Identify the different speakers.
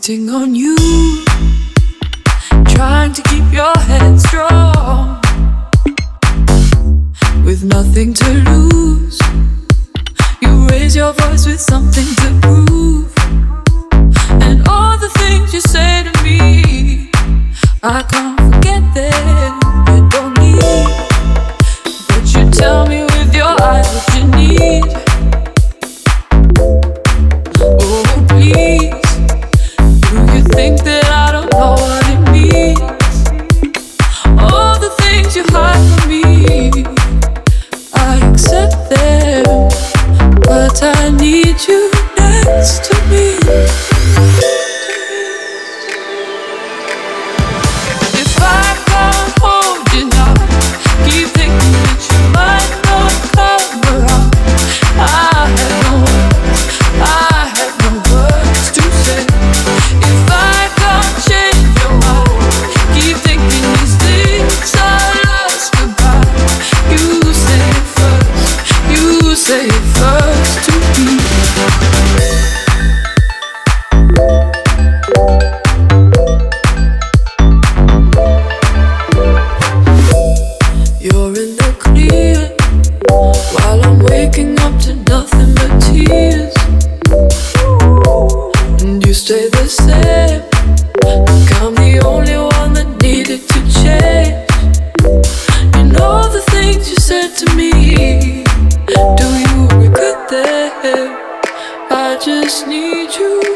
Speaker 1: waiting on you, trying to keep your head strong, with nothing to lose. You raise your voice with something to prove, and all the things you say to me, I can't forget them. I don't need, but you tell me with your eyes what you need. Oh, please. Do you think that I don't know what it means? All the things you hide from me, I accept them, but I need you next to me. If I can't hold you now, keep thinking that you might not come around. I have no words to say. If I can't change your mind, keep thinking these things are lost goodbye. You say it first to me. You're in the clear while I'm waking up to nothing but tears, and you stay the same, like I'm the only one that needed to change. You know the things you said to me, do you regret them? I just need you